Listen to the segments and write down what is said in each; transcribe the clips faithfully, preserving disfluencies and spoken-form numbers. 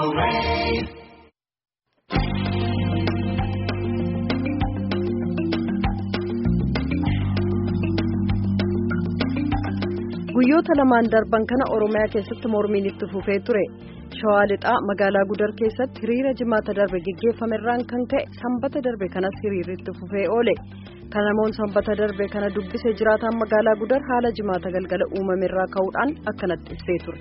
Guyyoota lamaan darban kana Oromiyaa keessatti mormiin itti fufee ture. Shawaa Lixaa magaalaa Gudar keessatti hiriira jimaata darbe gaggeeffamerraan kan ka'e sanbata darbe kanas hiriirri itti fufee oole. Kan namoonni sanbata darbe kana dubbisee jiraatan magaalaa Gudar haala jimaata galgala uumamerraa ka'uudhaan akkanatti ibsee ture.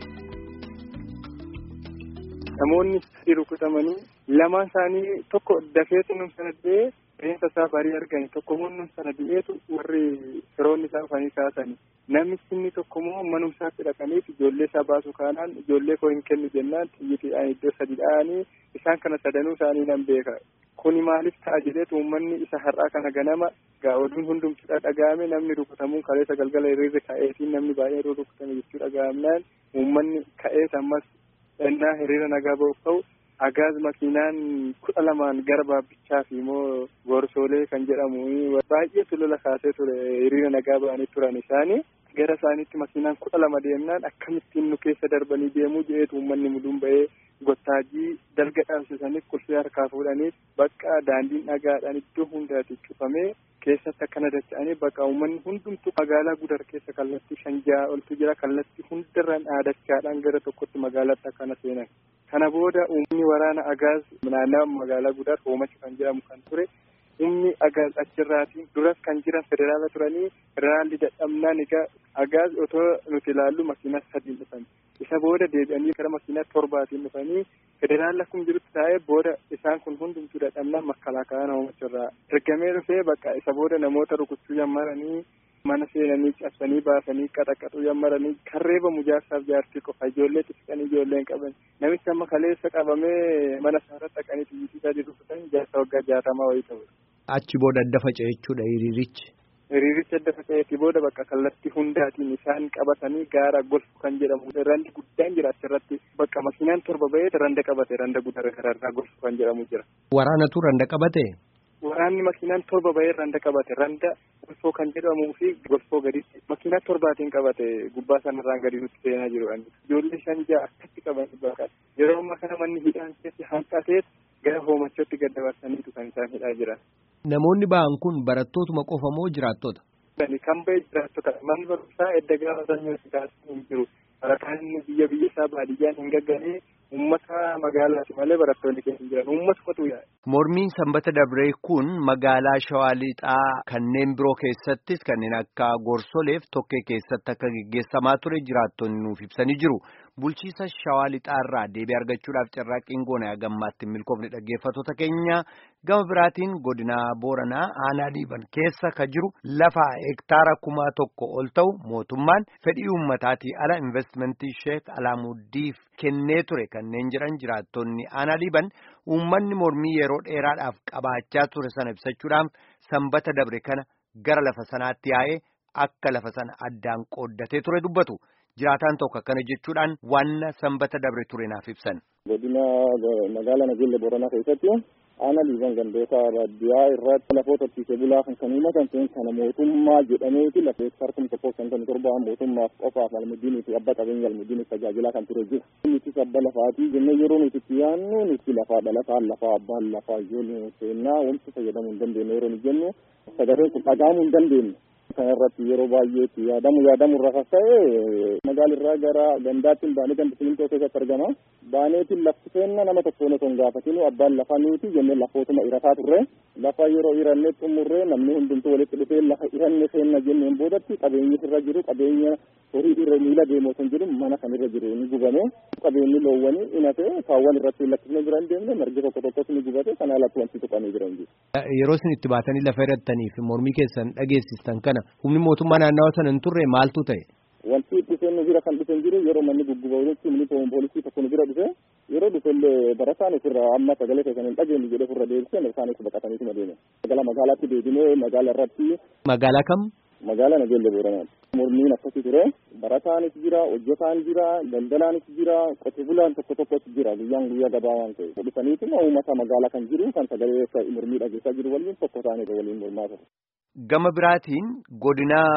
Namoonni sadii rukutamanii lamaan isaanii tokko dafeetu num sana du'ee reensa isaa barii argani tokko immoo num sana du'eetu warri firoonni isaa dhufanii kaasanii. Namni inni tokko immoo manumsaatti dhaqaniif ijoollee isaa baasu kaanaan ijoollee koo hin kennu jennaan xiyyiitiidhaan iddoo sadi dha'anii isaan kana sadanuu isaanii nan beeka. Kuni maaliif ta'a jedheetu uummanni isa har'aa kana ganama oduun hundumtu dhaga'ame namni rukutamuun kaleessa galgala hiriirri ka'eetiin namni baay'ee rukutame jechuu dhaga'amnaan uummanni ka'ees ammas ennaa hiriira nagaa ba'uuf ta'u agaaz makiinaan kudha lamaan gara baabbichaa fi immoo gorsoolee kan jedhamu baay'eetu lola kaasee ture hiriira nagaa ba'anii turan isaanii gara isaaniitti makiinaan kudha lama deemnaan akkamittiin nu keessa darbanii deemuu jedheetu uummanni muduun ba'ee gottaajii dalga dhaabsisaniif qulfee harkaa fuudhaniif bakka daandiin dhagaadhaan iddoo hundaati cufamee keessatti akkana dacha'anii bakka uummanni hundumtu magaalaa Gudar keessa kallattii shanjaa oltu jira kallattii hundarraan dhaadachaadhaan gara tokkotti magaalaatti akkana seenan. Kana booda uummanni waraana agaaz naannawaa magaalaa Gudar hoomacha kan jedhamu kan ture humni agaaz achirraatiin duras kan jiran federaala turanii federaalli dadhabnaan egaa agaaz otoo nuti ilaallu makiinaa sadiin dhufan isa booda deebi'anii gara makiinaa torbaatiin dhufanii federaala kun jirutti taa'ee booda isaan kun hundumtuu dadhabnaan makalaakaan hoomacharraa ergamee dhufee bakka isa booda namoota rukuchuu yammaranii mana seenanii cabsanii baasanii qaxaqaxuu yammaranii karreeba mujaarsaaf jaartii qofa ijoollee xixiqqanii ijoolleen qaban namichi amma kaleessa qabamee mana isaarratti dhaqanii xiyyiitiisaa rukutan jaarsa waggaa jaatamaa wayii ta'u. Achi booda adda faca'e jechuudha hiriirichi. Hiriiricha adda faca'eetii booda bakka kallattii hundaatiin isaan qabatanii gaara golfu kan jedhamu randi guddaan jira achirratti bakka makiinaan torba ba'ee randa qabate randa guddaa gararraa golfu kan jedhamu jira. Waraanatu randa qabate? Waraanni makiinaan torba ba'ee randa qabate randa golfoo kan jedhamuu fi golfoo gaditti makiinaa torbaatiin qabate gubbaa sanarraan gadi nutti seenaa jiru. Ijoollee shan ja'a akkatti qaban bakka yeroo ammaa kana manni hidhaan keessi hanqateet gara hoomachotti gad dabarsaniitu kan isaan hidhaa jiran. Namoonni ba'an kun barattootuma qofa moo jiraattota? Kan ba'e jiraattota manni barumsaa edda gaafa sanyoo hin jiru barataan biyya biyya isaa baadiyyaan hin gagganee uummata magaalaati malee barattoonni keessa jiran uummata qotuu yaa'e. Mormiin sanbata dabree kun magaalaa Shawaa Lixaa kanneen biroo keessattis kanneen akka Gorsoleef Tokkee keessatti akka gaggeessamaa ture jiraattonni nuuf ibsanii jiru. Bulchiisa Shawaa Lixaarraa deebii argachuudhaaf carraaqqiin goonaa gammaatti milkoofne dhaggeeffattoota keenya gama biraatiin godina Booranaa aanaa Liiban keessa ka jiru lafa hektaara kuma tokko ol ta'u mootummaan fedhii uummataatii ala investimentii Sheek Alaamuuddiif kennee ture kanneen jedhan jiraattonni aanaa Liiban uummanni mormii yeroo dheeraadhaaf qabaachaa ture sana ibsachuudhaan sanbata dabre kana gara lafa sanaatti yaa'ee akka lafa sana addaan qooddatee ture dubbatu. Jiraataan tokko akkana jechuudhaan wanna sanbata dabre ture naaf ibsan. Godina magaalaa Nageelle Booranaa keessatti aanaa Liiban gandoota baadiyyaa irratti lafoota horsiisee bulaa kan kan himatan ta'in kana mootummaa jedhameeti lafa hektaara kuma tokkoo shantamii torba mootummaaf qofaaf almudiinii fi abbaa qabeenya almudiiniif tajaajilaa kan ture jira. Nuti abba lafaatii jennee yeroo nuti itti yaannu nuti lafaa dhalataan lafaa abbaan lafaa ijoollee seennaa wanti fayyadamuu hin dandeenye yeroo nu jennu sagaleen kun dhaga'amuu hin dandeenye. Kan irratti yeroo baay'eetti yaadamu yaadamu irraa kassa'e magaalirraa gara gandaattiin baanee ganda simintoo keessatti argama. Baaneetiin lafti seenna nama tokkoon osoo hin gaafatinu abbaan lafaa nuti jennee lafootuma irataa turre lafa yeroo irannee xumurree namni hundumtuu walitti dhufee lafa iranne seenna jenneen boodatti qabeenyi irra jiru qabeenya horii irra miila deemu osoo hin jiru mana kan irra jiru ni gubame qabeenyi loowwanii inate kaawwan irratti lakkisne bira hin deemne margi tokko tokkos ni gubate kana alatti wanti tuqamee jiran jiru. Yeroo isin itti baatanii lafa irrattanii fi mormii keessan dhageessistan kana humni mootummaa naannawaa sana hin turre maaltu ta'e? Wanti itti seennu bira kan dhufe jiru yeroo manni guggubaa'utti humni poolisii tokko nu bira dhufe yeroo dhufellee barataan ofirraa amma sagalee keessan hin dhageenye jedhee ofirra deebisee isaanis baqataniitu deeme. Magaalaa magaalaatti deebinee magaalaa irratti. Magaalaa kam? Magaalaa Nageelle Booranaati. Mormiin akkasii ture barataanis jira hojjetaan jira daldalaanis jira qote bulaan tokko tokkos jira guyyaan guyyaa gabaa waan ta'e dhufaniituma uummata magaalaa kan jiru kan sagalee mormii dhageessaa jiru waliin tokko ta'anii waliin mormaa ture. Gama biraatiin godina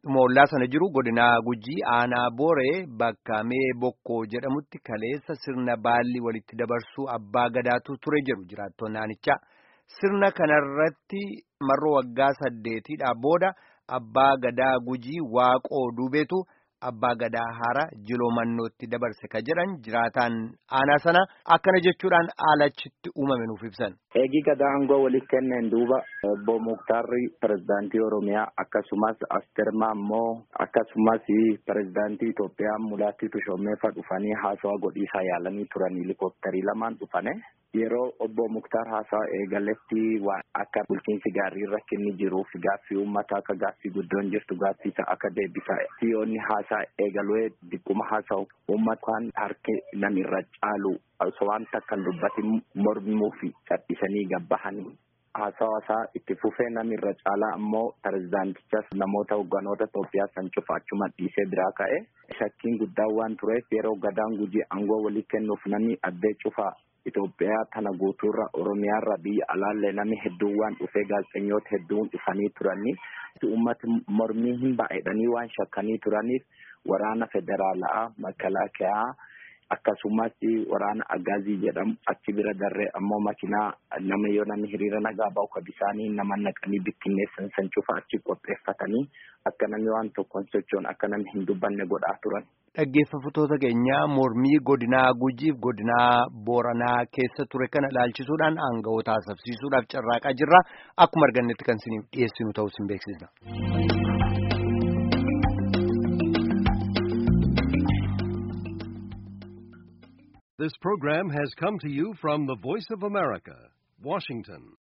Moollaa sana jiru godina Gujii aanaa Booree bakka Mee Bokkoo jedhamutti kaleessa sirna baalli walitti dabarsuu abbaa gadaatu ture jedhu jiraattonni aanichaa. Sirna kanarratti marroo waggaa saddeetiidhaa booda abbaa gadaa Gujii Waaqoo Duubeetu abbaa gadaa haaraa jiloo mannootti dabarse ka jedhan jiraataan aanaa sana akkana jechuudhaan aalachitti uumame nuuf ibsan. Eegi gadaa aangoo walitti kenneen duuba obbo Muktaarri pirezidaantii Oromiyaa akkasumas Astermaa immoo akkasumas pirezidaantii Itoophiyaa Mulaatti Tushoommeefa dhufanii haasawaa godhiisaa yaalanii turan helikopterii lamaan dhufane. Yeroo obbo Muktaar haasawa eegaletti waan akka bulchiinsi gaarii rakkinni jiruuf gaaffii uummataa akka gaaffii guddoon jirtu gaaffisa akka deebisa siyoonni haasaa eegalee dikkuma haasa'u uummataan harki nan irra caalu osoo waan takkan dubbatin mormuu fi cadhisanii gabbahanii haasawasaa itti fufee namni irra caalaa ammoo pirezidaantichas namoota hogganoota Itoophiyaa san cufa achuma dhiisee biraa ka'e shakkiin guddaan waan tureef yeroo gadaan Gujii aangoo walii kennuuf namni addee cufa Itoophiyaa tana guutuurra Oromiyaarra biyya alaallee namni hedduun waan dhufee gaazexeessitoota hedduun dhufanii turanii uummata mormii hin baay'atanii waan shakkanii turaniif waraana federaalaa makalaakaa akkasumas waraana agaazii jedhamu achi bira darree ammoo makiinaa nama yoo namni hiriira nagaa ba'u ka bisaanii nama naqanii bittinneessan san cufa achi qopheeffatanii akka namni waan tokkoon sochoon akka namni hin dubbanne godhaa turan. Dhaggeeffattoota keenya mormii godinaa Gujiif godinaa Booranaa keessa ture kana ilaalchisuudhaan aangawoota haasofsiisuudhaaf carraaqaa jirra. Akkuma argannetti kan isiniif dhiyeessinu ta'uu isin beeksisna. This program has come to you from the Voice of America, Washington.